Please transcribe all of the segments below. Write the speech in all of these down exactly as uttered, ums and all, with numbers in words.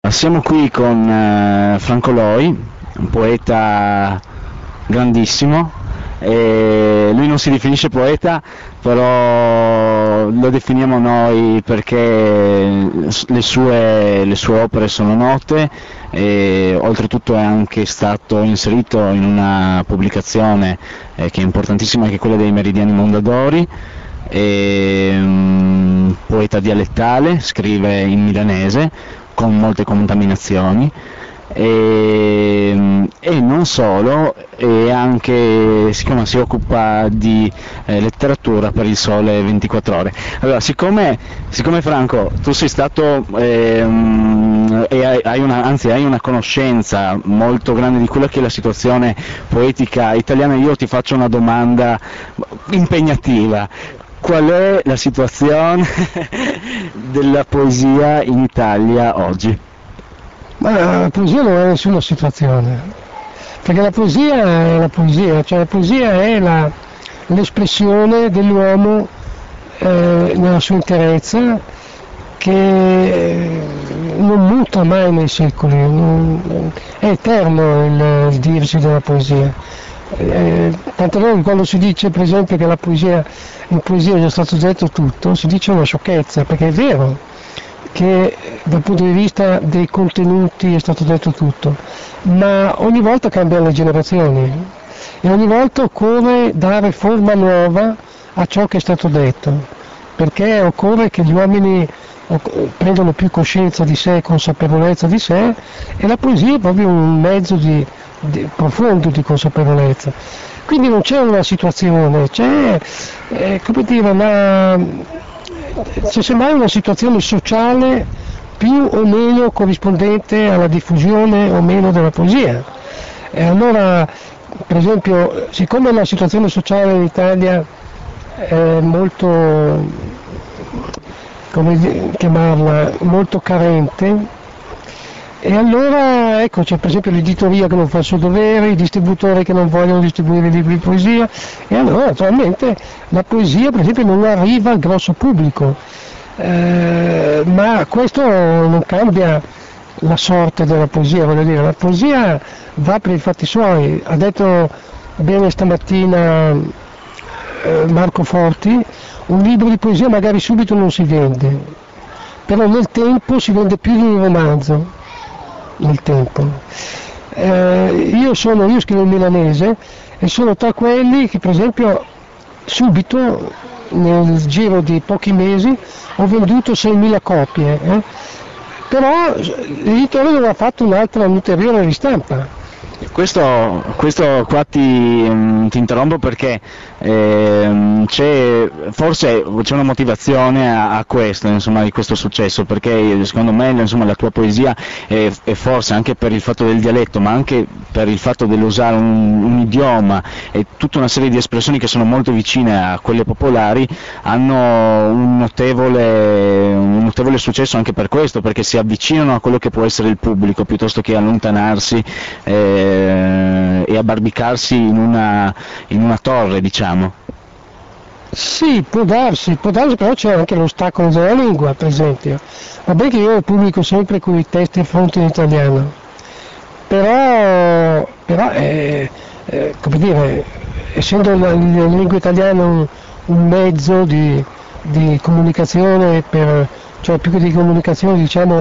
Siamo qui con eh, Franco Loi, un poeta grandissimo. E lui non si definisce poeta, però lo definiamo noi perché le sue, le sue opere sono note e oltretutto è anche stato inserito in una pubblicazione eh, che è importantissima, che è quella dei Meridiani Mondadori. È um, poeta dialettale, scrive in milanese con molte contaminazioni e, e non solo, e anche siccome si occupa di eh, letteratura per il Sole ventiquattro Ore. Allora, siccome, siccome Franco tu sei stato eh, e hai una, anzi hai una conoscenza molto grande di quella che è la situazione poetica italiana, io ti faccio una domanda impegnativa. Qual è la situazione della poesia in Italia oggi? Ma la poesia non è nessuna situazione, perché la poesia è la poesia, cioè la poesia è la, l'espressione dell'uomo eh, nella sua interezza, che non muta mai nei secoli, non, è eterno il, il dirsi della poesia. Eh, tante volte quando si dice per esempio che la poesia, in poesia è già stato detto tutto, si dice una sciocchezza, perché è vero che dal punto di vista dei contenuti è stato detto tutto, ma ogni volta cambiano le generazioni e ogni volta occorre dare forma nuova a ciò che è stato detto, perché occorre che gli uomini prendano più coscienza di sé, consapevolezza di sé, e la poesia è proprio un mezzo di, di, profondo di consapevolezza. Quindi non c'è una situazione, c'è, eh, come dire, una, c'è semmai una situazione sociale più o meno corrispondente alla diffusione o meno della poesia. E allora, per esempio, siccome la situazione sociale in Italia è molto, come chiamarla, molto carente, e allora ecco, c'è per esempio l'editoria che non fa il suo dovere, i distributori che non vogliono distribuire libri di poesia, e allora naturalmente la poesia per esempio non arriva al grosso pubblico, eh, ma questo non cambia la sorte della poesia, voglio dire, la poesia va per i fatti suoi. Ha detto bene stamattina eh, Marco Forti: un libro di poesia magari subito non si vende, però nel tempo si vende più di un romanzo, nel tempo. Eh, io, sono, io scrivo in milanese e sono tra quelli che per esempio subito, nel giro di pochi mesi, ho venduto seimila copie, eh? Però l'editore non ha fatto un'altra, un'ulteriore ristampa. Questo, questo qua ti, ti interrompo perché eh, c'è, forse c'è una motivazione a, a questo, insomma, di questo successo, perché secondo me, insomma, la tua poesia è, è forse anche per il fatto del dialetto, ma anche per il fatto dell'usare un, un idioma e tutta una serie di espressioni che sono molto vicine a quelle popolari, hanno un notevole, un notevole successo anche per questo, perché si avvicinano a quello che può essere il pubblico piuttosto che allontanarsi eh, e abbarbicarsi in una, in una torre, diciamo. Sì, può darsi, può darsi, però c'è anche l'ostacolo della lingua, per esempio. Vabbè che io pubblico sempre con i testi a fronte in italiano, però, però eh, eh, come dire, essendo la, la lingua italiana un, un mezzo di, di comunicazione, per, cioè più che di comunicazione, diciamo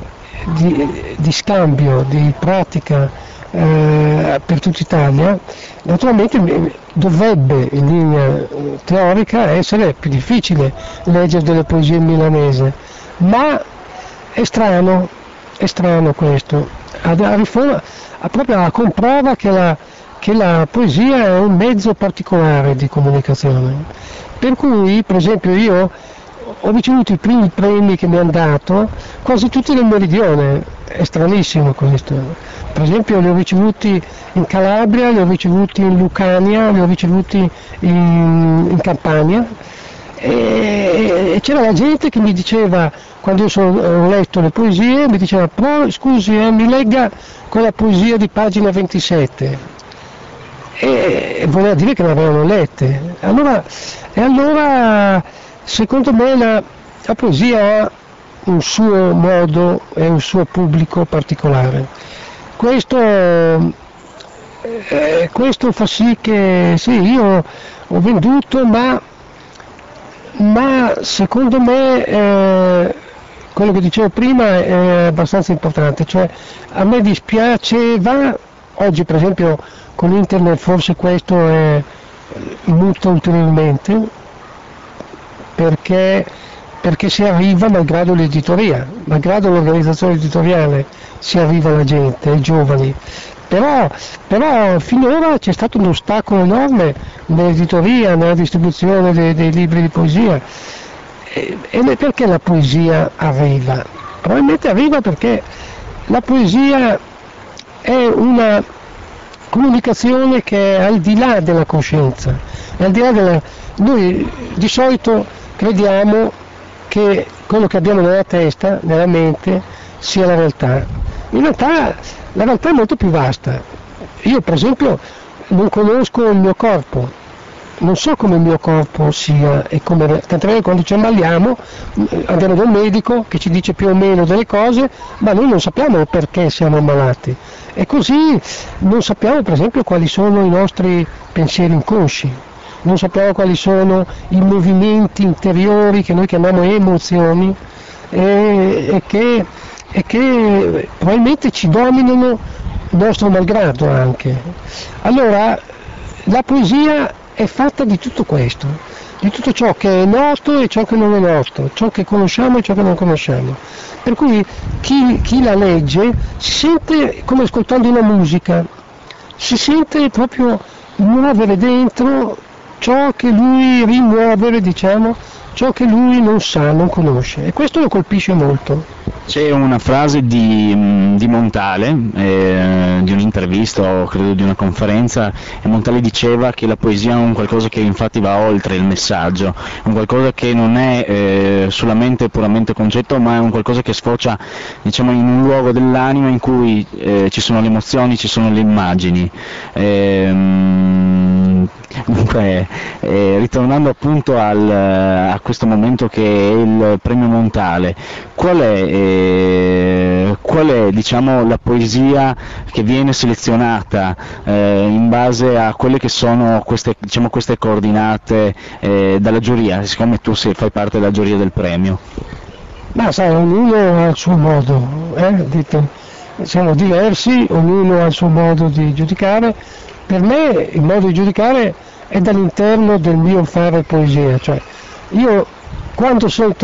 di, di scambio, di pratica, Eh, per tutta Italia, naturalmente dovrebbe in linea teorica essere più difficile leggere delle poesie in milanese, ma è strano, è strano questo, a, a, riforma, a proprio a comprova che la, che la poesia è un mezzo particolare di comunicazione, per cui per esempio io ho ricevuto i primi premi che mi hanno dato quasi tutti nel Meridione, è stranissimo questo. Per esempio li ho ricevuti in Calabria, li ho ricevuti in Lucania, li ho ricevuti in, in Campania, e, e c'era la gente che mi diceva, quando io sono, ho letto le poesie, mi diceva: però scusi, eh, mi legga quella poesia di pagina ventisette, e, e voleva dire che le avevano lette. Allora, e allora secondo me la, la poesia ha un suo modo e un suo pubblico particolare. Questo, eh, questo fa sì che sì, io ho venduto, ma, ma secondo me eh, quello che dicevo prima è abbastanza importante, cioè a me dispiaceva, oggi per esempio con internet forse questo è muta ulteriormente, perché, perché si arriva malgrado l'editoria, malgrado l'organizzazione editoriale, si arriva alla gente, ai giovani, però, però finora c'è stato un ostacolo enorme nell'editoria, nella distribuzione dei, dei libri di poesia. E, e perché la poesia arriva? Probabilmente arriva perché la poesia è una comunicazione che è al di là della coscienza, è al di là della... Noi di solito crediamo che quello che abbiamo nella testa, nella mente, sia la realtà. In realtà la realtà è molto più vasta. Io per esempio non conosco il mio corpo, non so come il mio corpo sia, e come, tant'è vero che quando ci ammaliamo andiamo da un medico che ci dice più o meno delle cose, ma noi non sappiamo perché siamo ammalati, e così non sappiamo per esempio quali sono i nostri pensieri inconsci, non sappiamo quali sono i movimenti interiori che noi chiamiamo emozioni e, e, che, e che probabilmente ci dominano nostro malgrado anche. Allora la poesia è fatta di tutto questo, di tutto ciò che è noto e ciò che non è noto, ciò che conosciamo e ciò che non conosciamo. Per cui chi, chi la legge si sente come ascoltando una musica, si sente proprio muovere dentro ciò che lui rimuovere, diciamo, ciò che lui non sa, non conosce, e questo lo colpisce molto. C'è una frase di, di Montale, eh, di un'intervista o credo di una conferenza, e Montale diceva che la poesia è un qualcosa che infatti va oltre il messaggio, è un qualcosa che non è eh, solamente puramente concetto, ma è un qualcosa che sfocia, diciamo, in un luogo dell'anima in cui eh, ci sono le emozioni, ci sono le immagini. Ehm, Dunque, eh, ritornando appunto al, a questo momento che è il premio Montale, qual è, eh, qual è diciamo, la poesia che viene selezionata eh, in base a quelle che sono queste, diciamo, queste coordinate eh, dalla giuria, siccome tu sei, fai parte della giuria del premio? Ma sai, ognuno ha il suo modo, eh? Dite, siamo diversi, ognuno ha il suo modo di giudicare. Per me il modo di giudicare è dall'interno del mio fare poesia, cioè io quando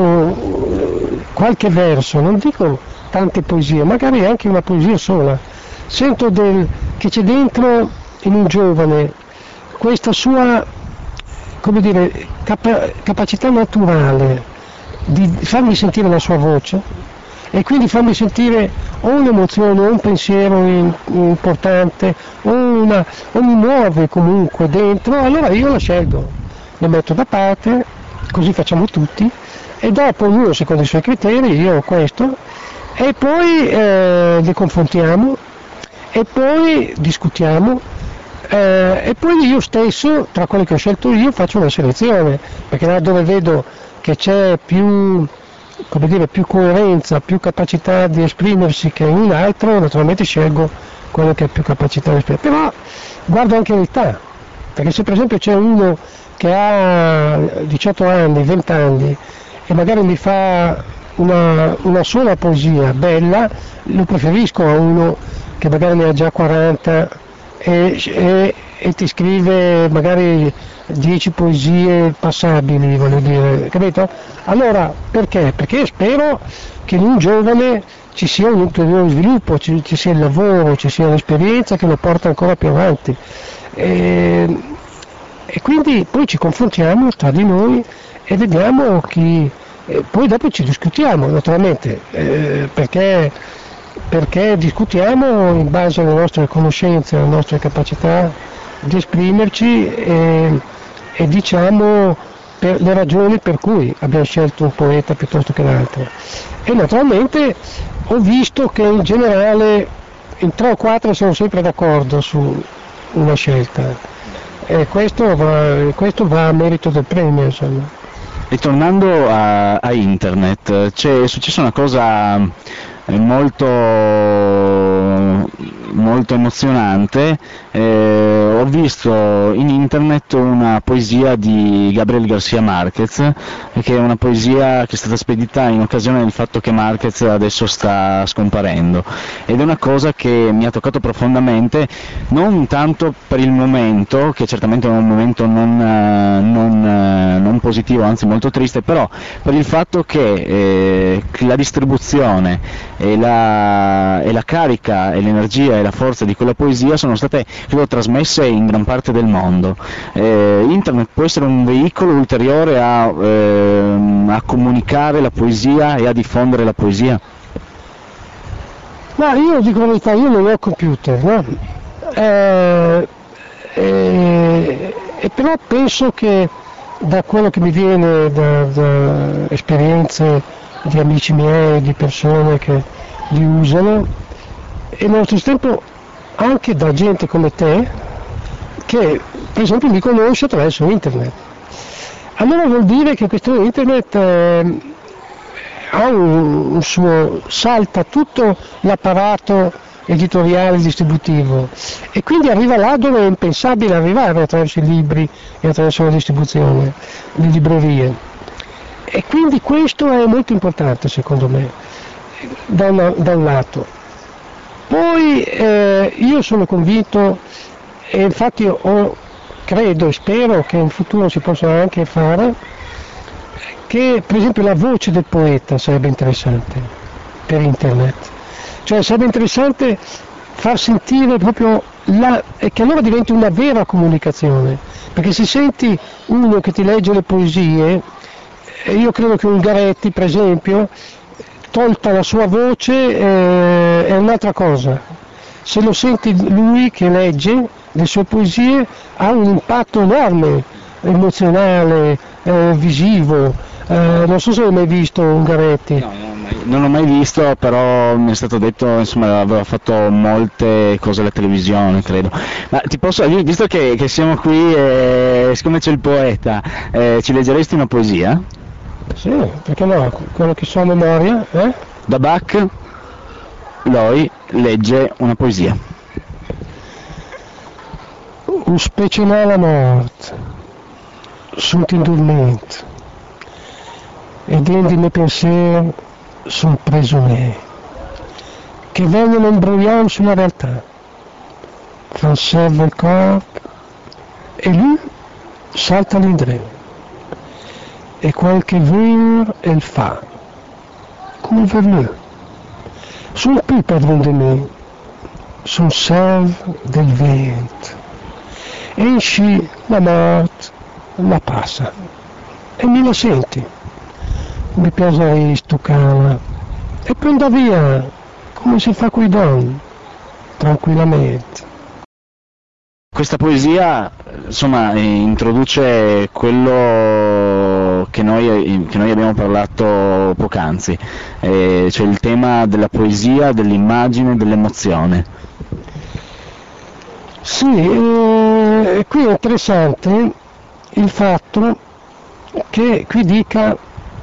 sento qualche verso, non dico tante poesie, magari anche una poesia sola, sento del, che c'è dentro in un giovane questa sua, come dire, capa- capacità naturale di farmi sentire la sua voce, e quindi farmi sentire o un'emozione o un pensiero in, importante o, una, o mi muove comunque dentro, allora io la scelgo, lo metto da parte, così facciamo tutti, e dopo ognuno secondo i suoi criteri, io ho questo, e poi eh, li confrontiamo e poi discutiamo eh, e poi io stesso, tra quelli che ho scelto io, faccio una selezione, perché là dove vedo che c'è più, come dire, più coerenza, più capacità di esprimersi che in un altro, naturalmente scelgo quello che ha più capacità di esprimersi, però guardo anche l'età, perché se per esempio c'è uno che ha diciotto anni, venti anni e magari mi fa una, una sola poesia bella, lo preferisco a uno che magari ne ha già quaranta e, e, e ti scrive magari dieci poesie passabili, voglio dire, capito? Allora, perché? Perché spero che in un giovane ci sia un ulteriore sviluppo, ci, ci sia il lavoro, ci sia l'esperienza che lo porta ancora più avanti. E, e quindi poi ci confrontiamo tra di noi e vediamo chi... E poi dopo ci discutiamo, naturalmente, eh, perché, perché discutiamo in base alle nostre conoscenze, alle nostre capacità di esprimerci e, e diciamo per le ragioni per cui abbiamo scelto un poeta piuttosto che l'altro. E naturalmente ho visto che in generale in tre o quattro sono sempre d'accordo su una scelta, e questo va, questo va a merito del premio, insomma. Ritornando a, a internet, c'è successa una cosa eh, molto, molto emozionante. Eh, ho visto in internet una poesia di Gabriel García Márquez, che è una poesia che è stata spedita in occasione del fatto che Márquez adesso sta scomparendo, ed è una cosa che mi ha toccato profondamente, non tanto per il momento, che certamente è un momento non, non, non positivo, anzi molto triste, però per il fatto che eh, la distribuzione e la, e la carica e l'energia e la forza di quella poesia sono state, credo, trasmesse in gran parte del mondo. Eh, internet può essere un veicolo ulteriore a, eh, a comunicare la poesia e a diffondere la poesia? Ma io dico la verità, io non ho computer, no? Eh, eh, e però penso che da quello che mi viene da, da esperienze di amici miei, di persone che li usano, e nello stesso tempo anche da gente come te che per esempio mi conosce attraverso internet. Allora vuol dire che questo internet eh, ha un, un suo, salta tutto l'apparato editoriale distributivo e quindi arriva là dove è impensabile arrivare attraverso i libri e attraverso la distribuzione, le librerie. E quindi questo è molto importante secondo me, da, una, da un lato. Poi eh, io sono convinto, e infatti ho, credo e spero che in futuro si possa anche fare, che per esempio la voce del poeta sarebbe interessante per internet. Cioè sarebbe interessante far sentire proprio la, e che allora diventi una vera comunicazione, perché se senti uno che ti legge le poesie, io credo che Ungaretti per esempio, tolta la sua voce, eh, è un'altra cosa. Se lo senti lui che legge le sue poesie ha un impatto enorme, emozionale, eh, visivo. Eh, non so se hai mai visto Ungaretti. No, non, ho mai, non l'ho mai visto, però mi è stato detto, insomma, aveva fatto molte cose alla televisione, credo. Ma ti posso, visto che, che siamo qui e siccome c'è il poeta, eh, ci leggeresti una poesia? Sì, perché no, quello che so a memoria, eh? Da Bach, Loi legge una poesia. Un specinale a morte, sunt in dormento, e dentro i miei pensieri sono prigionieri, che vengono imbrogliati sulla realtà, fanno serve il corpo, e lui salta all'indreno. E qualche ver el fa, come il verlù. Sono più padrone di me, sono servo del vento. Esci la morte, la passa, e mi la senti. Mi piace stuccarla, e poi andare via, come si fa coi donne, tranquillamente. Questa poesia, insomma, introduce quello che noi, che noi abbiamo parlato poc'anzi, eh, cioè il tema della poesia, dell'immagine, dell'emozione. Sì, eh, qui è interessante il fatto che qui dica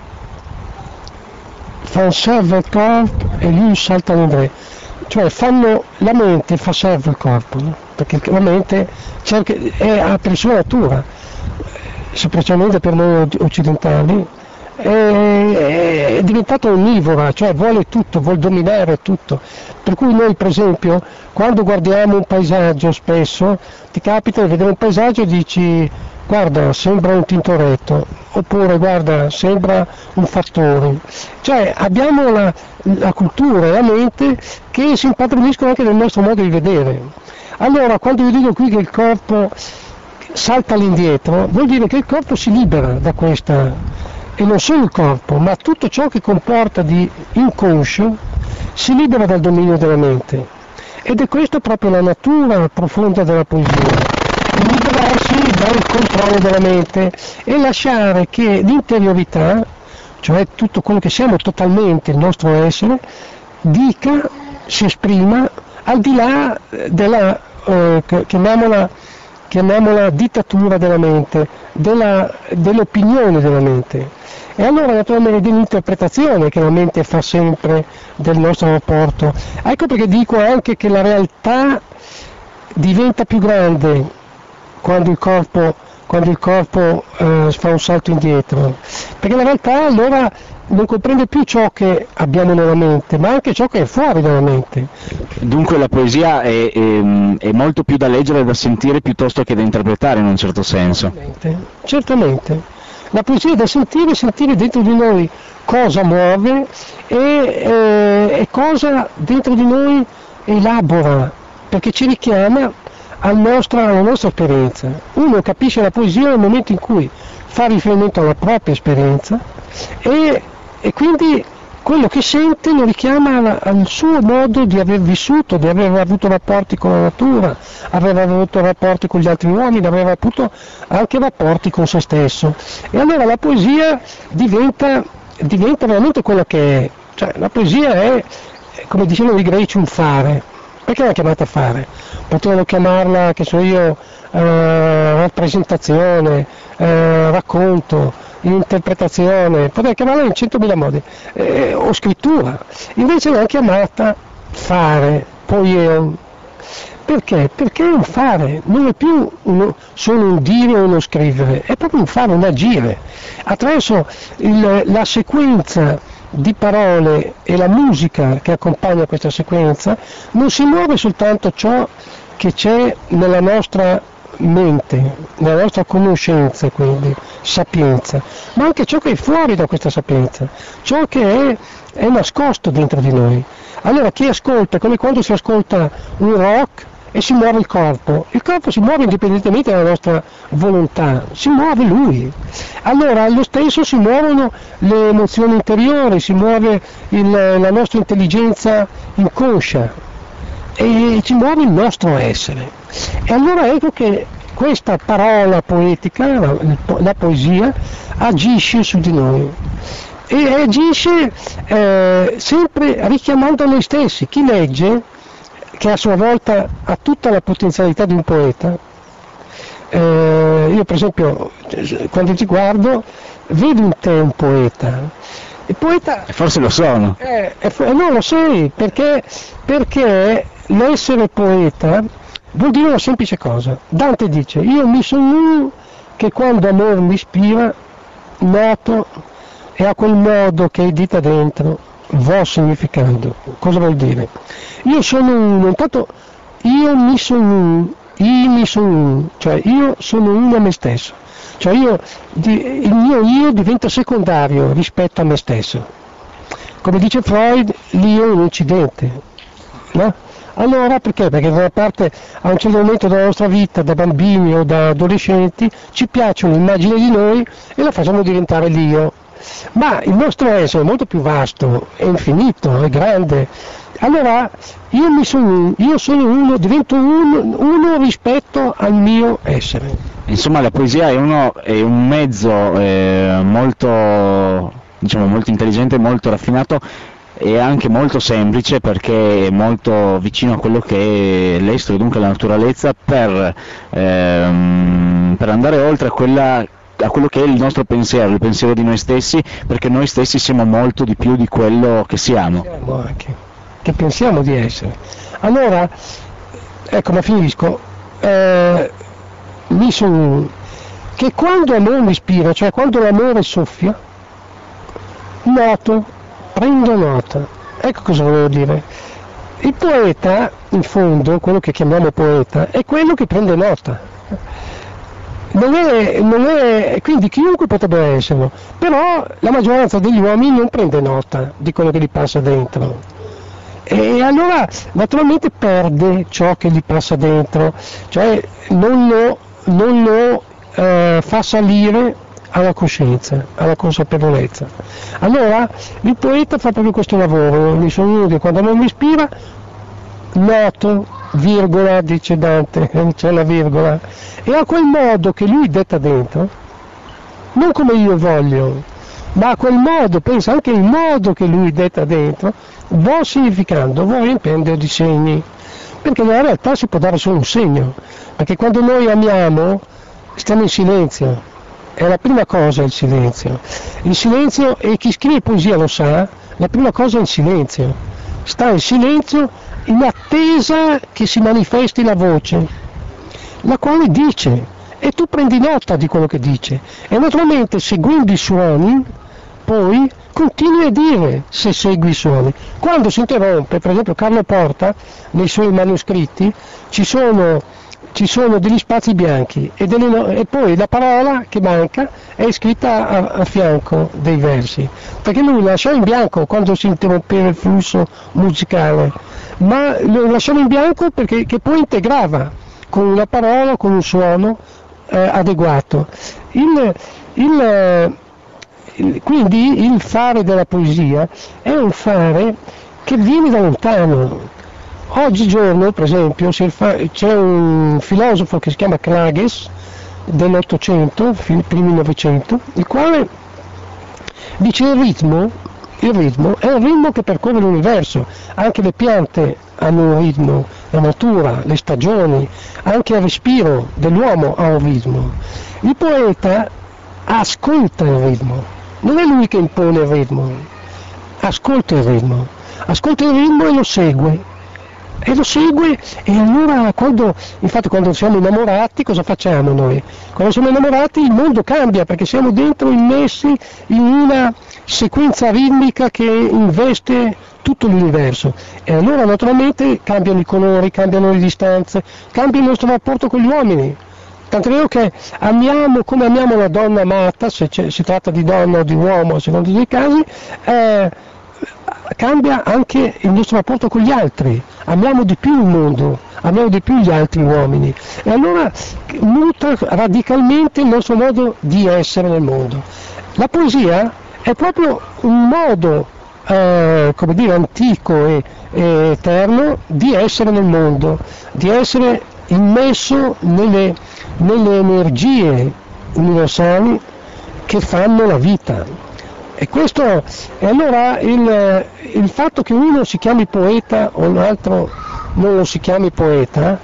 fanno serve il corpo e lui salta all'indreno. Cioè fanno, la mente fa serve il corpo, no? Perché la mente cerca, è per sua natura, specialmente per noi occidentali, è, è diventata onnivora, cioè vuole tutto, vuole dominare tutto. Per cui noi per esempio quando guardiamo un paesaggio spesso ti capita di vedere un paesaggio e dici guarda sembra un Tintoretto, oppure guarda sembra un Fattori, cioè abbiamo la, la cultura e la mente che si impadroniscono anche del nostro modo di vedere. Allora quando io dico qui che il corpo salta all'indietro vuol dire che il corpo si libera da questa, e non solo il corpo ma tutto ciò che comporta di inconscio si libera dal dominio della mente, ed è questa proprio la natura profonda della poesia. Liberarsi dal controllo della mente e lasciare che l'interiorità, cioè tutto quello che siamo totalmente, il nostro essere, dica, si esprima al di là della, eh, chiamiamola, chiamiamola dittatura della mente, della, dell'opinione della mente. E allora naturalmente dell'interpretazione che la mente fa sempre del nostro rapporto. Ecco perché dico anche che la realtà diventa più grande quando il corpo, quando il corpo eh, fa un salto indietro, perché la realtà allora non comprende più ciò che abbiamo nella mente, ma anche ciò che è fuori dalla mente. Dunque la poesia è, è, è molto più da leggere e da sentire piuttosto che da interpretare in un certo senso. Certamente, certamente. La poesia è da sentire, sentire dentro di noi cosa muove e, e, e cosa dentro di noi elabora, perché ci richiama al nostra, alla nostra esperienza. Uno capisce la poesia nel momento in cui fa riferimento alla propria esperienza e, e quindi quello che sente lo richiama al, al suo modo di aver vissuto, di aver avuto rapporti con la natura, aver avuto rapporti con gli altri uomini, aver avuto anche rapporti con se stesso. E allora la poesia diventa, diventa veramente quello che è. Cioè, la poesia è, come dicevano i greci, un fare. Perché l'hanno chiamata fare? Potevano chiamarla, che so io, eh, rappresentazione, eh, racconto, interpretazione, potevano chiamarla in centomila modi, eh, o scrittura. Invece l'hanno chiamata fare, poieon. Perché? Perché è un fare, non è più uno, solo un dire o uno scrivere, è proprio un fare, un agire. Attraverso il, la sequenza di parole e la musica che accompagna questa sequenza non si muove soltanto ciò che c'è nella nostra mente, nella nostra conoscenza, quindi sapienza, ma anche ciò che è fuori da questa sapienza, ciò che è, è nascosto dentro di noi. Allora chi ascolta, come quando si ascolta un rock e si muove il corpo, il corpo si muove indipendentemente dalla nostra volontà, si muove lui. Allora allo stesso si muovono le emozioni interiori, si muove il, la nostra intelligenza inconscia e ci muove il nostro essere. E allora ecco che questa parola poetica, la, la poesia, agisce su di noi e agisce eh, sempre richiamando noi stessi. Chi legge, che a sua volta ha tutta la potenzialità di un poeta, eh, io per esempio quando ti guardo vedo in te un poeta. Il poeta e forse lo sono. Eh, eh, no, lo sei, perché, perché l'essere poeta vuol dire una semplice cosa. Dante dice: io mi sono uno che quando amore mi ispira, noto e a quel modo che è dita dentro vo significando. Cosa vuol dire? Io sono uno, intanto io mi sono uno, io mi sono uno, cioè io sono uno a me stesso, cioè io, di, il mio io diventa secondario rispetto a me stesso. Come dice Freud, l'io è un incidente, no? Allora perché? Perché da una parte a un certo momento della nostra vita, da bambini o da adolescenti, ci piace un'immagine di noi e la facciamo diventare l'io. Ma il nostro essere è molto più vasto, è infinito, è grande. Allora io, mi sono, io sono uno, divento uno, uno rispetto al mio essere. Insomma la poesia è, uno, è un mezzo eh, molto, diciamo, molto intelligente, molto raffinato e anche molto semplice, perché è molto vicino a quello che è l'estro, dunque la naturalezza, per, ehm, per andare oltre a quella a quello che è il nostro pensiero, il pensiero di noi stessi, perché noi stessi siamo molto di più di quello che siamo. Siamo anche, che pensiamo di essere. Allora, ecco, ma finisco, eh, mi sono che quando l'amore mi ispira, cioè quando l'amore soffia, noto, prendo nota. Ecco cosa volevo dire. Il poeta, in fondo, quello che chiamiamo poeta, è quello che prende nota. Non è, non è, quindi chiunque potrebbe esserlo, però la maggioranza degli uomini non prende nota di quello che gli passa dentro e allora naturalmente perde ciò che gli passa dentro, cioè non lo, non lo eh, fa salire alla coscienza, alla consapevolezza. Allora il poeta fa proprio questo lavoro, mi sono uno che quando non mi ispira noto, virgola, dice Dante, c'è la virgola, e a quel modo che lui detta dentro, non come io voglio, ma a quel modo, pensa anche il modo che lui detta dentro, vo significando, vo riempendo di segni, perché nella realtà si può dare solo un segno, perché quando noi amiamo stiamo in silenzio, è la prima cosa il silenzio, il silenzio, e chi scrive poesia lo sa, la prima cosa è il silenzio, sta in silenzio in attesa che si manifesti la voce, la quale dice, e tu prendi nota di quello che dice, e naturalmente seguendo i suoni poi continui a dire, se segui i suoni. Quando si interrompe, per esempio Carlo Porta nei suoi manoscritti ci sono, ci sono degli spazi bianchi e, delle no- e poi la parola che manca è scritta a, a fianco dei versi, perché lui lasciava in bianco quando si interrompeva il flusso musicale, ma lo lasciava in bianco perché che poi integrava con una parola, con un suono eh, adeguato. Il, il, Quindi il fare della poesia è un fare che viene da lontano. Oggigiorno, per esempio, c'è un filosofo che si chiama Klages dell'Ottocento, primi Novecento, il quale dice il ritmo, il ritmo è un ritmo che percorre l'universo, anche le piante hanno un ritmo, la natura, le stagioni, anche il respiro dell'uomo ha un ritmo. Il poeta ascolta il ritmo. Non è lui che impone il ritmo, ascolta il ritmo, ascolta il ritmo e lo segue, e lo segue e allora quando, infatti quando siamo innamorati cosa facciamo noi? Quando siamo innamorati il mondo cambia perché siamo dentro immessi in una sequenza ritmica che investe tutto l'universo e allora naturalmente cambiano i colori, cambiano le distanze, cambia il nostro rapporto con gli uomini. Tanto è vero che amiamo come amiamo la donna amata, se si tratta di donna o di uomo, a seconda dei casi, eh, cambia anche il nostro rapporto con gli altri, amiamo di più il mondo, amiamo di più gli altri uomini e allora muta radicalmente il nostro modo di essere nel mondo. La poesia è proprio un modo, eh, come dire, antico e, e eterno di essere nel mondo, di essere immesso nelle, nelle energie universali che fanno la vita. E questo, e allora il, il fatto che uno si chiami poeta o un altro non lo si chiami poeta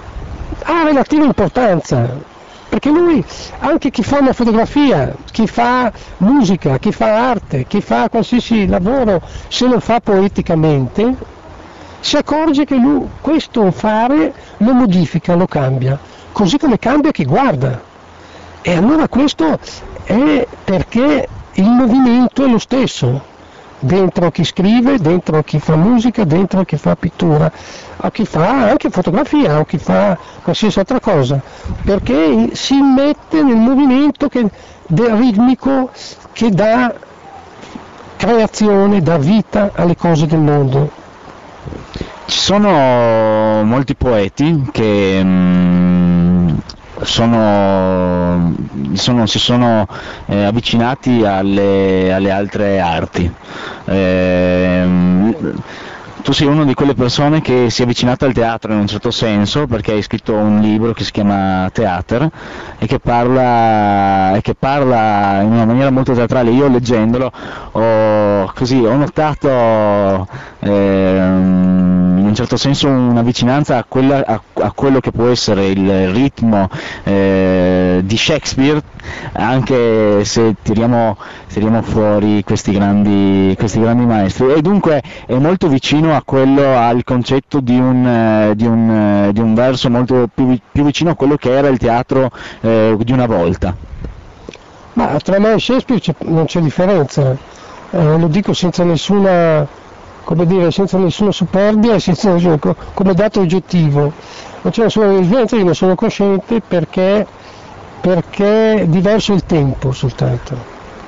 ha relativa importanza, perché lui, anche chi fa una fotografia, chi fa musica, chi fa arte, chi fa qualsiasi lavoro, se lo fa poeticamente, si accorge che lui questo fare lo modifica, lo cambia, così come cambia chi guarda. E allora questo è perché il movimento è lo stesso, dentro chi scrive, dentro chi fa musica, dentro chi fa pittura, o chi fa anche fotografia, o chi fa qualsiasi altra cosa, perché si immette nel movimento che, del ritmico che dà creazione, dà vita alle cose del mondo. Ci sono molti poeti che mh, sono, sono, si sono eh, avvicinati alle, alle altre arti. Eh, tu sei una di quelle persone che si è avvicinata al teatro in un certo senso, perché hai scritto un libro che si chiama Theater e che parla, e che parla in una maniera molto teatrale. Io leggendolo ho, così, ho notato ehm, in un certo senso una vicinanza a, quella, a, a quello che può essere il ritmo eh, di Shakespeare, anche se tiriamo, tiriamo fuori questi grandi, questi grandi maestri, e dunque è molto vicino a quello, al concetto di un, eh, di un, eh, di un verso molto più, più vicino a quello che era il teatro eh, di una volta. Ma tra me e Shakespeare c'è, non c'è differenza, eh, lo dico senza nessuna, come dire, senza nessuna superbia e senza nessuno, come dato oggettivo. Non c'è nessuna differenza, io ne sono cosciente perché, perché è diverso il tempo soltanto.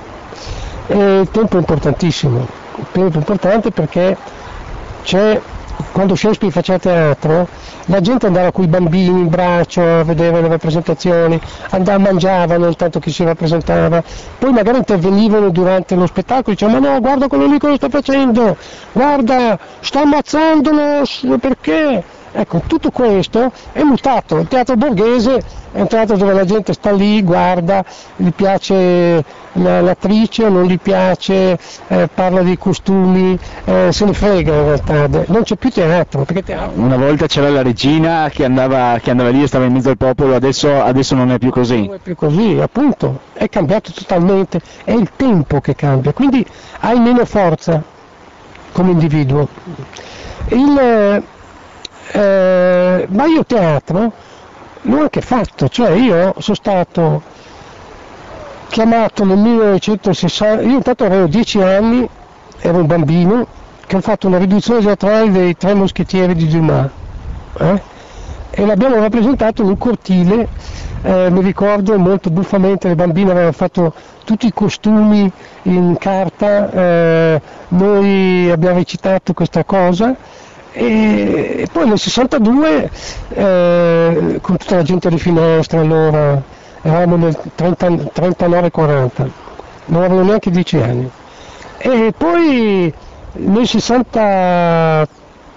E il tempo è importantissimo, il tempo è importante perché c'è, quando Shakespeare faceva teatro, la gente andava con i bambini in braccio a vedere le rappresentazioni, andava, mangiavano intanto che si rappresentava, poi magari intervenivano durante lo spettacolo, dicevano ma no, guarda quello lì cosa sta facendo, guarda, sta ammazzandolo, perché? Ecco, tutto questo è mutato. Il teatro borghese è un teatro dove la gente sta lì, guarda, gli piace l'attrice o non gli piace, eh, parla dei costumi, eh, se ne frega in realtà, non c'è più teatro, perché teatro. Una volta c'era la regina che andava, che andava lì e stava in mezzo al popolo, adesso, adesso non è più così. Non è più così, appunto, è cambiato totalmente, è il tempo che cambia, quindi hai meno forza come individuo. Il, eh, ma io teatro l'ho anche fatto, cioè io sono stato chiamato nel millenovecentosessanta, io intanto avevo dieci anni, ero un bambino, che ho fatto una riduzione teatrale dei Tre Moschettieri di Dumas, eh? E l'abbiamo rappresentato in un cortile, eh, mi ricordo molto buffamente, le bambine avevano fatto tutti i costumi in carta, eh, noi abbiamo recitato questa cosa. E poi nel sessantadue, eh, con tutta la gente di finestra, allora eravamo nel trentanove quaranta, non avevo neanche dieci anni. E poi nel sessantatré,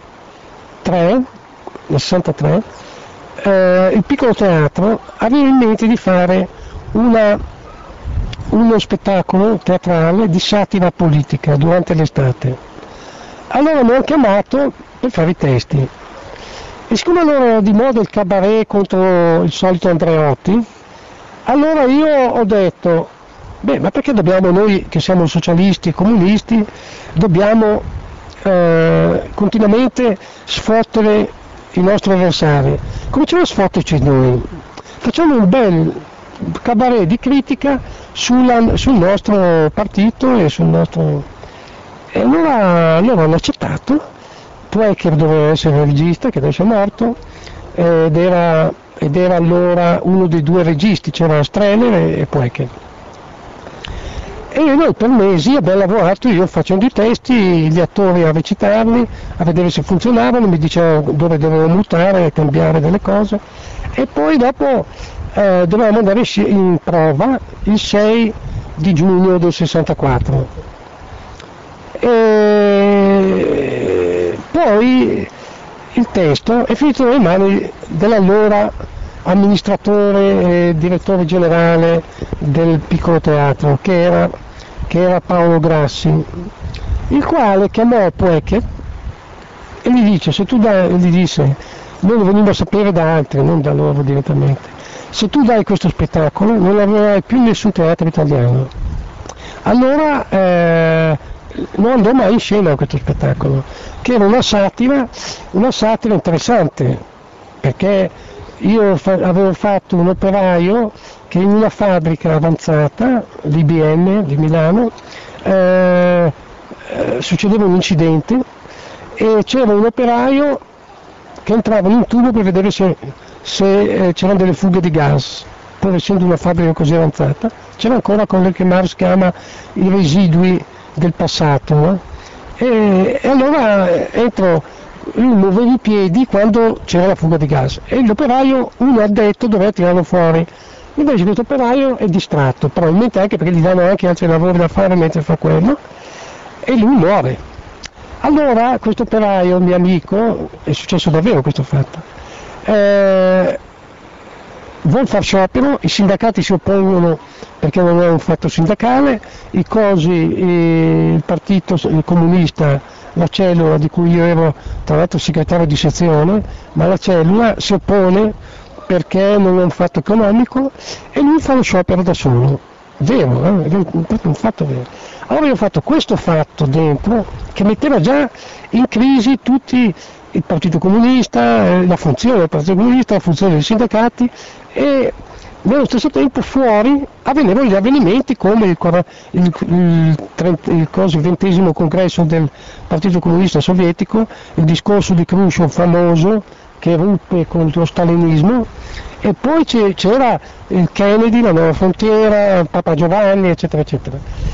nel sessantatré eh, il piccolo teatro aveva in mente di fare una, uno spettacolo teatrale di satira politica durante l'estate. Allora mi hanno chiamato per fare i testi, e siccome allora era di moda il cabaret contro il solito Andreotti, allora io ho detto, beh, ma perché dobbiamo noi che siamo socialisti e comunisti, dobbiamo eh, continuamente sfottere i nostri avversari? Cominciamo a sfotterci noi, facciamo un bel cabaret di critica sulla, sul nostro partito e sul nostro... E allora, allora hanno accettato. Poecher doveva essere il regista, che adesso è morto, ed era, ed era allora uno dei due registi, c'era Streller e, e Poecher. E noi per mesi abbiamo lavorato, io facendo i testi, gli attori a recitarli, a vedere se funzionavano, mi dicevano dove dovevo mutare, cambiare delle cose, e poi dopo eh, dovevamo andare in prova il sei di giugno del sessantaquattro. E poi il testo è finito nelle mani dell'allora amministratore e direttore generale del piccolo teatro, che era, che era Paolo Grassi, il quale chiamò Poecher e gli dice, se tu dai, gli disse, noi lo venimmo a sapere da altri, non da loro direttamente, se tu dai questo spettacolo non avrai più nessun teatro italiano. Allora eh, non andò mai in scena questo spettacolo, che era una satira, una satira interessante, perché io fa- avevo fatto un operaio che in una fabbrica avanzata, l'I B M di Milano, eh, eh, succedeva un incidente e c'era un operaio che entrava in un tubo per vedere se, se eh, c'erano delle fughe di gas. Pur essendo una fabbrica così avanzata, c'era ancora quello che Marx chiama i residui del passato, no? e, e allora entro, lui muoveva i piedi quando c'era la fuga di gas e l'operaio, uno addetto, doveva tirarlo fuori. Invece questo operaio è distratto, probabilmente anche perché gli danno anche altri lavori da fare mentre fa quello, e lui muore. Allora questo operaio, mio amico, è successo davvero questo fatto, eh, vuol far sciopero, i sindacati si oppongono perché non è un fatto sindacale, i cosi, il partito il comunista, la cellula di cui io ero tra l'altro segretario di sezione, ma la cellula si oppone perché non è un fatto economico e lui fa lo sciopero da solo, vero, eh? È un fatto vero. Allora io ho fatto questo fatto dentro che metteva già in crisi tutti, il Partito Comunista, la funzione del Partito Comunista, la funzione dei sindacati, e nello stesso tempo fuori avvenivano gli avvenimenti come il, il, il, il, il, il ventesimo congresso del Partito Comunista Sovietico, il discorso di Khrushchev famoso che ruppe con lo stalinismo, e poi c'era il Kennedy, la Nuova Frontiera, Papa Giovanni, eccetera, eccetera.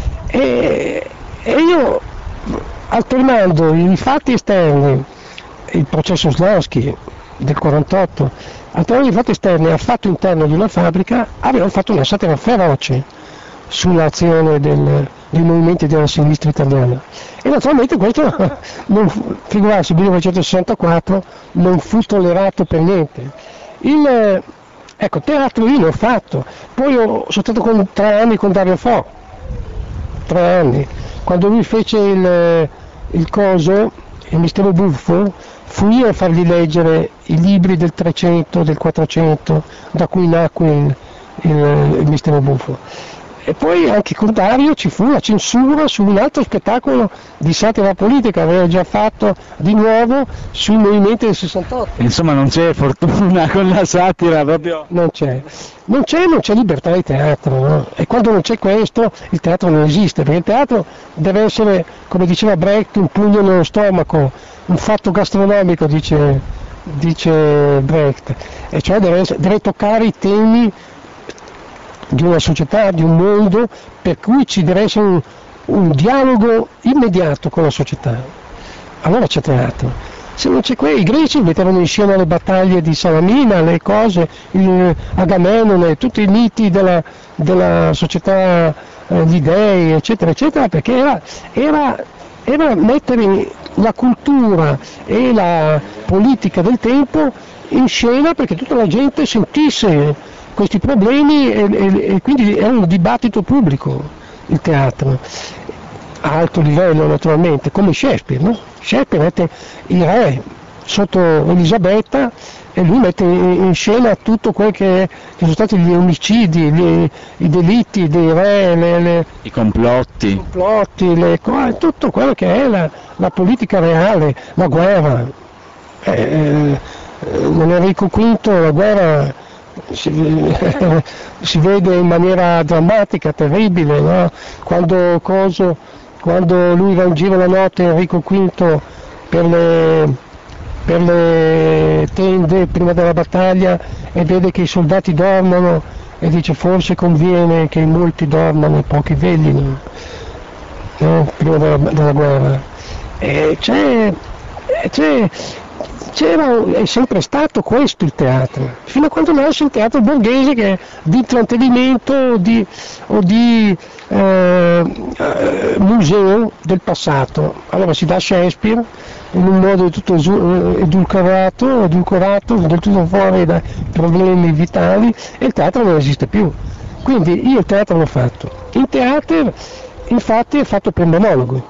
E, e io, alternando i fatti esterni, il processo Slansky del quarantotto, alternando i fatti esterni al fatto interno di una fabbrica, avevano fatto una satira feroce sull'azione del, dei movimenti della sinistra italiana. E naturalmente questo, non fu, figurarsi, nel millenovecentosessantaquattro non fu tollerato per niente. Il, ecco, teatro io l'ho fatto, poi ho, sono stato con, tre anni con Dario Fo, tre anni, quando lui fece il, il coso, il mistero buffo, fui io a fargli leggere i libri del trecento, del quattrocento, da cui nacque il, il, il mistero buffo. E poi anche con Dario ci fu la censura su un altro spettacolo di satira politica, aveva già fatto di nuovo sui movimenti del sessantotto. Insomma non c'è fortuna con la satira proprio. Non c'è, non c'è, non c'è libertà di teatro, no? E quando non c'è questo il teatro non esiste, perché il teatro deve essere, come diceva Brecht, un pugno nello stomaco, un fatto gastronomico, dice, dice Brecht, e cioè deve, essere, deve toccare i temi di una società, di un mondo, per cui ci deve essere un, un dialogo immediato con la società. Allora c'è teatro. Se non c'è quello, i greci mettevano in scena le battaglie di Salamina, le cose, il Agamennone, tutti i miti della, della società, eh, gli dei, eccetera, eccetera, perché era, era, era mettere la cultura e la politica del tempo in scena perché tutta la gente sentisse questi problemi e, e, e quindi era un dibattito pubblico il teatro, a alto livello naturalmente, come Shakespeare, no? Shakespeare mette i re sotto Elisabetta e lui mette in scena tutto quel che, che sono stati gli omicidi, gli, i delitti dei re, le, le, i complotti, i complotti le, tutto quello che è la, la politica reale, la guerra. Eh, eh, nell'Enrico quinto la guerra Si, si vede in maniera drammatica, terribile, no? quando, coso, quando lui va in giro la notte, Enrico quinto, per le, per le tende prima della battaglia e vede che i soldati dormono e dice forse conviene che molti dormano e pochi veglino, no? Prima della, della guerra. E c'è, c'è C'era, è sempre stato questo il teatro, fino a quando nasce il teatro borghese che è di intrattenimento di, o di eh, museo del passato. Allora si dà Shakespeare in un modo tutto edulcorato, edulcorato, del tutto fuori dai problemi vitali e il teatro non esiste più. Quindi io il teatro l'ho fatto. Il teatro infatti è fatto per monologo.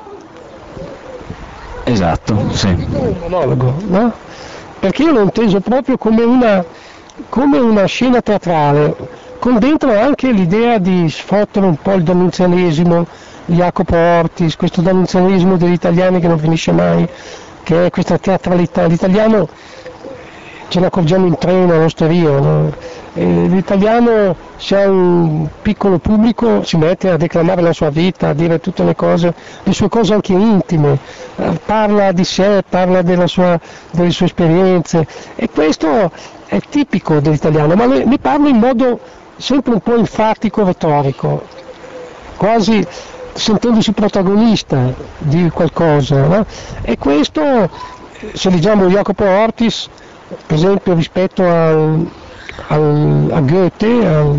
Esatto, sì. Un monologo, no? Perché io l'ho inteso proprio come una, come una scena teatrale, con dentro anche l'idea di sfottere un po' il dannunzianesimo, Jacopo Ortis, questo dannunzianesimo degli italiani che non finisce mai, che è questa teatralità. L'italiano, ce ne accorgiamo in treno all'osteria, no? L'italiano, se ha un piccolo pubblico, si mette a declamare la sua vita, a dire tutte le cose, le sue cose anche intime, eh, parla di sé, parla della sua, delle sue esperienze, e questo è tipico dell'italiano, ma ne, ne parla in modo sempre un po' enfatico, retorico, quasi sentendosi protagonista di qualcosa, no? E questo, se leggiamo Jacopo Ortis, per esempio rispetto al Al, a Goethe, al,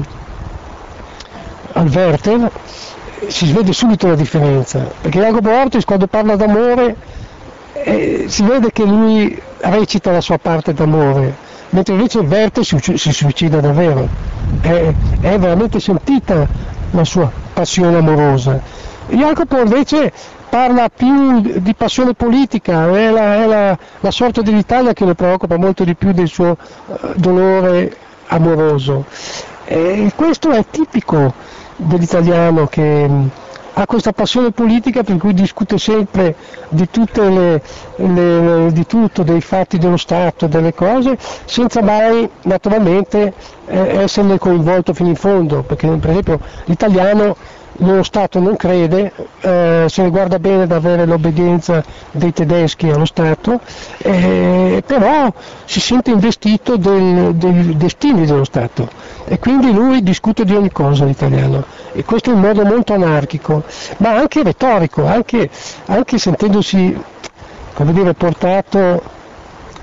al Werther, si vede subito la differenza, perché Jacopo Ortis quando parla d'amore eh, si vede che lui recita la sua parte d'amore, mentre invece Werther si, si suicida davvero, è, è veramente sentita la sua passione amorosa. Jacopo invece parla più di passione politica, è la, è la, la sorte dell'Italia che lo preoccupa molto di più del suo uh, dolore amoroso. E questo è tipico dell'italiano, che mh, ha questa passione politica per cui discute sempre di tutte le, le, di tutto, dei fatti dello Stato, delle cose, senza mai naturalmente eh, esserne coinvolto fino in fondo, perché per esempio l'italiano lo Stato non crede, eh, se ne guarda bene da avere l'obbedienza dei tedeschi allo Stato, eh, però si sente investito del, dei destini dello Stato e quindi lui discute di ogni cosa l'italiano, e questo in modo molto anarchico, ma anche retorico, anche, anche sentendosi, come dire, portato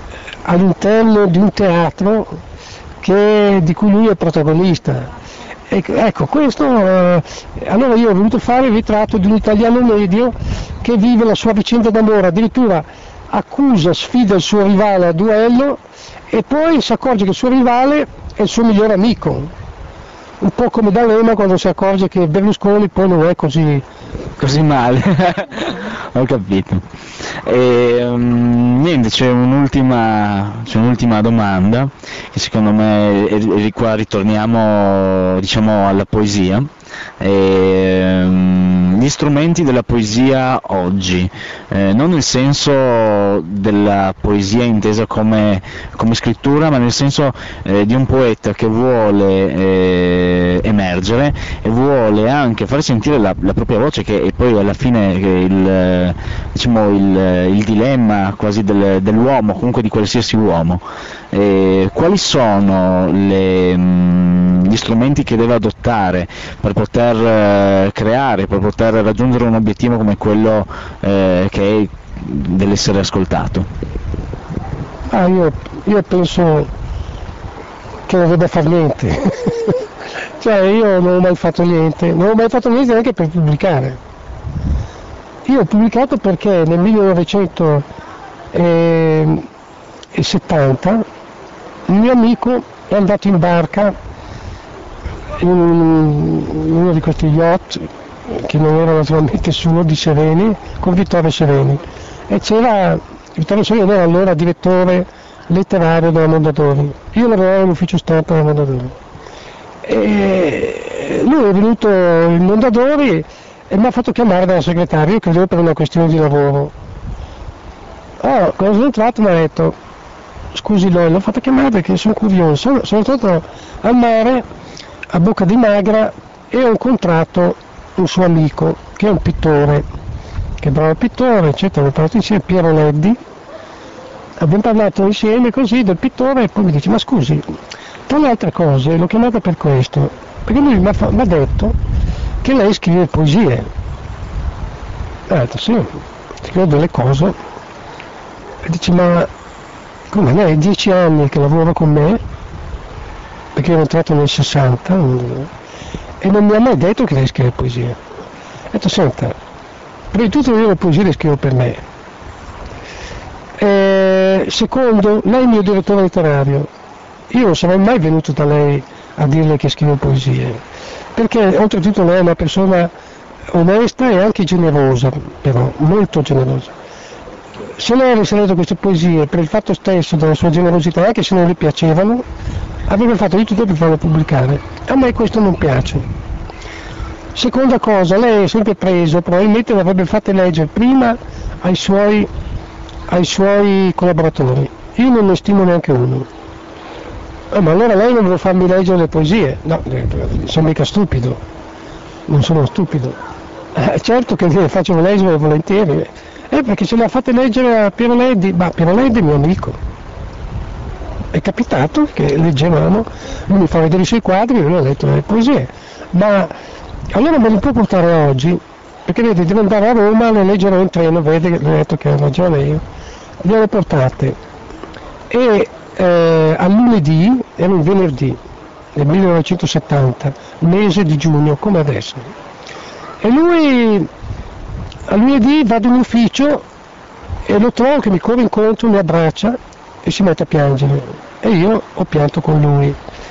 all'interno di un teatro che, di cui lui è protagonista. ecco, questo, eh, allora io ho voluto fare il ritratto di un italiano medio che vive la sua vicenda d'amore, addirittura accusa, sfida il suo rivale a duello e poi si accorge che il suo rivale è il suo migliore amico. Un po' come D'Alema quando si accorge che Berlusconi poi non è così, così male. Ho capito. E, um, niente, c'è un'ultima, c'è un'ultima domanda che secondo me, e, e qua ritorniamo diciamo alla poesia. E, um, gli strumenti della poesia oggi, eh, non nel senso della poesia intesa come, come scrittura, ma nel senso eh, di un poeta che vuole eh, emergere e vuole anche far sentire la, la propria voce, che è poi alla fine il, diciamo, il, il dilemma quasi del, dell'uomo, comunque di qualsiasi uomo. Eh, quali sono le, mh, gli strumenti che deve adottare per poter eh, creare, per poter raggiungere un obiettivo come quello eh, che è dell'essere ascoltato? Ah, io, io penso che non debba fare niente. Cioè io non ho mai fatto niente, non ho mai fatto niente neanche per pubblicare. Io ho pubblicato perché nel millenovecentosettanta un mio amico è andato in barca in uno di questi yacht che non era naturalmente suo, di Sereni, con Vittorio Sereni, e c'era Vittorio Sereni, era allora direttore letterario della Mondadori, io lavoravo all'ufficio stampa della Mondadori, e lui è venuto in Mondadori e mi ha fatto chiamare dalla segretaria, io credevo per una questione di lavoro. Oh, quando sono entrato mi ha detto: scusi Loi, l'ho fatto chiamare perché sono curioso, sono, sono entrato al mare a Bocca di Magra e ho incontrato un suo amico che è un pittore, che è bravo pittore, eccetera, abbiamo parlato insieme, Piero Leddi, abbiamo parlato insieme così del pittore, e poi mi dice: ma scusi, tra le altre cose l'ho chiamata per questo, perché lui mi ha, mi ha detto che lei scrive poesie. Ha detto: sì, scrivo delle cose. E dice: ma come, lei è dieci anni che lavora con me, perché ero entrato nel sessanta, e non mi ha mai detto che lei scrive poesie. Ho detto: senta, prima di tutto io le poesie le scrivo per me. E secondo, lei è il mio direttore letterario, io non sarei mai venuto da lei a dirle che scrivo poesie, perché oltretutto lei è una persona onesta e anche generosa, però, molto generosa. Se lei avesse letto queste poesie per il fatto stesso della sua generosità, anche se non le piacevano, avrebbe fatto di tutto per farle pubblicare. A me questo non piace. Seconda cosa, lei è sempre preso, probabilmente le avrebbe fatte leggere prima ai suoi, ai suoi collaboratori. Io non ne stimo neanche uno. Ah, ma allora lei non vuole farmi leggere le poesie? No, sono mica stupido, non sono stupido. Eh, certo che le faccio leggere volentieri, eh, perché se le ha fatte leggere a Piero Leddi, ma Piero Leddi è mio amico. È capitato che leggevamo, lui mi fa vedere i suoi quadri e lui ha letto le poesie. Ma allora me le può portare oggi, perché vedi, devo andare a Roma, le leggerò in treno, vede, le ho detto che ho ragione io, le ho portate. E eh, a lunedì, era un venerdì del millenovecentosettanta, mese di giugno, come adesso. E lui, a lunedì vado in ufficio e lo trovo che mi corre incontro, mi abbraccia e si mette a piangere. E io ho pianto con lui.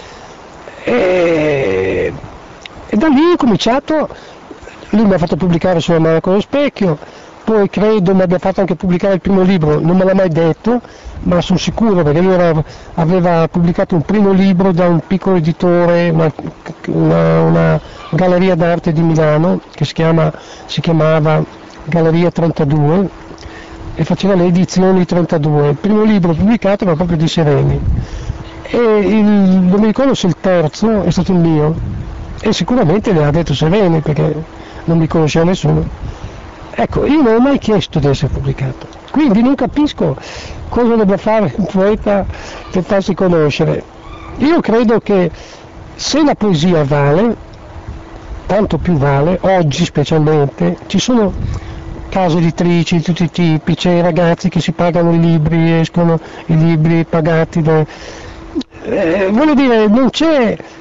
E, e da lì ho cominciato, lui mi ha fatto pubblicare Sulla mano con lo specchio, poi credo mi abbia fatto anche pubblicare il primo libro, non me l'ha mai detto, ma sono sicuro perché lui era, aveva pubblicato un primo libro da un piccolo editore, una, una, una galleria d'arte di Milano che si, chiama, si chiamava Galleria trentadue e faceva le edizioni trentadue. Il primo libro pubblicato era proprio di Sereni e il, non mi ricordo se il terzo è stato il mio e sicuramente le ha detto Sereni perché non mi conosceva nessuno. Ecco, io non ho mai chiesto di essere pubblicato, quindi non capisco cosa debba fare un poeta per farsi conoscere. Io credo che se la poesia vale, tanto più vale, oggi specialmente, ci sono case editrici di tutti i tipi, c'è i ragazzi che si pagano i libri, escono i libri pagati da... Eh, voglio dire, non c'è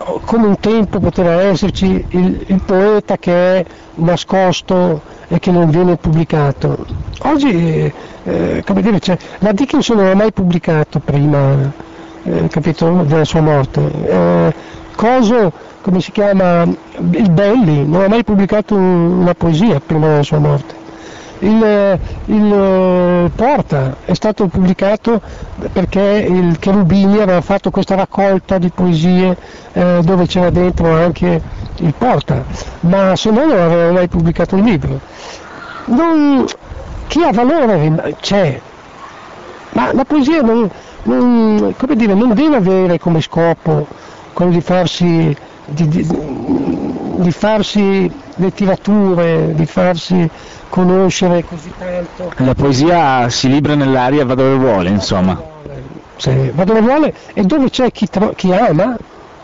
come un tempo poteva esserci il, il poeta che è nascosto e che non viene pubblicato. Oggi, eh, come dire, cioè, la Dickinson non ha mai pubblicato prima, eh, capito, della sua morte. Eh, Coso, come si chiama, il Belli, non ha mai pubblicato una poesia prima della sua morte. Il, il Porta è stato pubblicato perché il Cherubini aveva fatto questa raccolta di poesie eh, dove c'era dentro anche il Porta, ma se no non aveva mai pubblicato un libro. Non, chi ha valore c'è, ma la poesia non, non, come dire, non deve avere come scopo quello di farsi, di, di, di farsi le tirature, di farsi conoscere così tanto. La poesia si libera nell'aria, va dove vuole, insomma. Sì, va dove vuole, e dove c'è chi, tro- chi ama,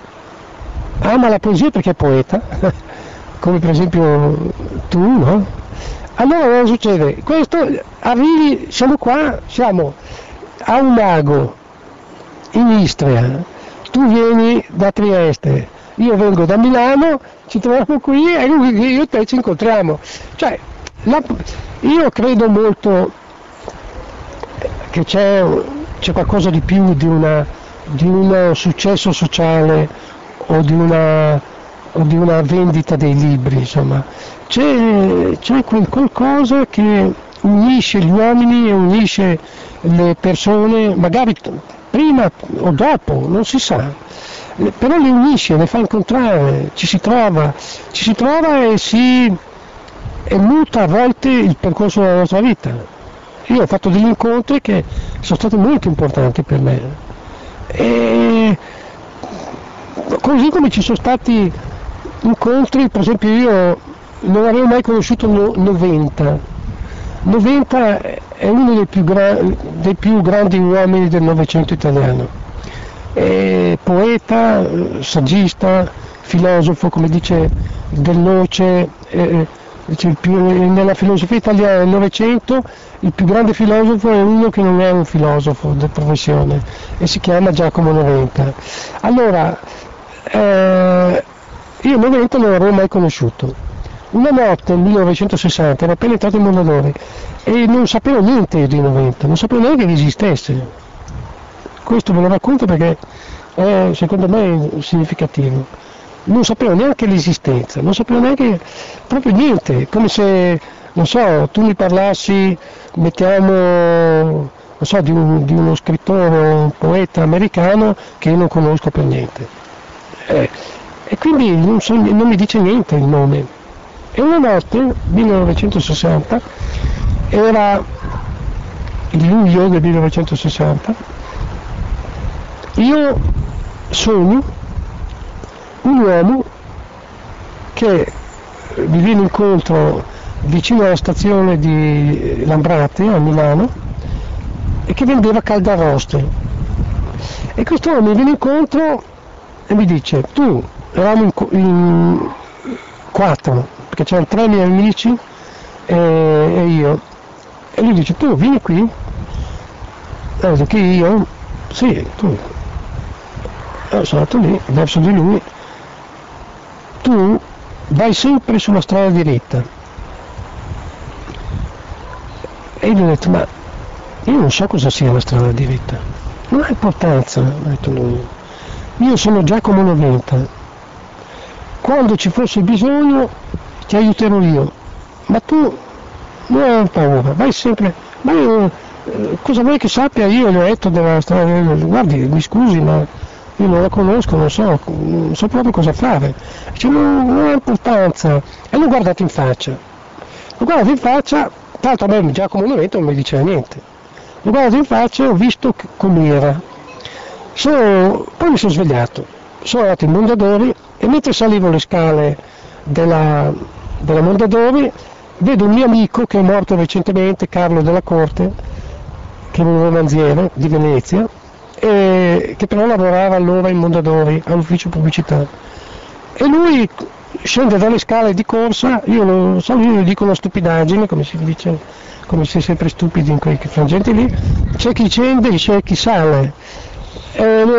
ama la poesia perché è poeta, come per esempio tu, no? Allora cosa succede? Questo, arrivi, siamo qua, siamo a un lago in Istria, tu vieni da Trieste, io vengo da Milano, ci troviamo qui e io e te ci incontriamo. Cioè, La, io credo molto che c'è, c'è qualcosa di più di, una, di un successo sociale o di una, o di una vendita dei libri, insomma. C'è, c'è quel qualcosa che unisce gli uomini e unisce le persone, magari prima o dopo, non si sa, però le unisce, le fa incontrare, ci si trova, ci si trova e si... e muta a volte il percorso della nostra vita. Io ho fatto degli incontri che sono stati molto importanti per me, e così come ci sono stati incontri, per esempio io non avevo mai conosciuto no, Noventa. Noventa è uno dei più, gra- dei più grandi uomini del Novecento italiano, è poeta, saggista, filosofo, come dice Del Noce. eh, Più, nella filosofia italiana del Novecento il più grande filosofo è uno che non è un filosofo di professione e si chiama Giacomo Noventa. Allora, eh, io Noventa non l'avevo mai conosciuto. Una notte nel millenovecentosessanta ero appena entrato in Mondadori e non sapevo niente di Noventa, non sapevo neanche che esistesse. Questo ve lo racconto perché è secondo me significativo. Non sapevo neanche l'esistenza, non sapevo neanche proprio niente, come se, non so, tu mi parlassi, mettiamo, non so, di, un, di uno scrittore, un poeta americano che io non conosco per niente. Eh, e quindi non, so, non mi dice niente il nome. E una notte, millenovecentosessanta, era il luglio del millenovecentosessanta, io sogno un uomo che mi viene incontro vicino alla stazione di Lambrate a Milano e che vendeva caldarroste, e questo uomo mi viene incontro e mi dice, tu, eravamo in, in quattro perché c'erano tre miei amici e, e io, e lui dice, tu vieni qui, e dico, che io? Sì, tu. E sono andato lì verso di lui, tu vai sempre sulla strada diritta. E io gli ho detto, ma io non so cosa sia la strada diritta, non ha importanza, ha detto lui. Io sono Giacomo Noventa, quando ci fosse bisogno ti aiuterò io, ma tu non hai paura, vai sempre, ma io, eh, cosa vuoi che sappia? Io gli ho detto della strada, guardi, mi scusi, ma io non la conosco, non so, non so proprio cosa fare. Dice, no, non ha importanza. E l'ho guardato in faccia. L'ho guardato in faccia, tra l'altro a me Giacomo Noventa non mi diceva niente. L'ho guardato in faccia e ho visto com'era. Sono, poi mi sono svegliato, sono andato in Mondadori e mentre salivo le scale della, della Mondadori vedo un mio amico che è morto recentemente, Carlo Della Corte, che era un romanziere di Venezia, e che però lavorava allora in Mondadori all'ufficio pubblicità, e lui scende dalle scale di corsa, io lo so, io gli dico una stupidaggine, come si dice, come si è sempre stupidi in quei frangenti lì, c'è chi scende e c'è chi sale. E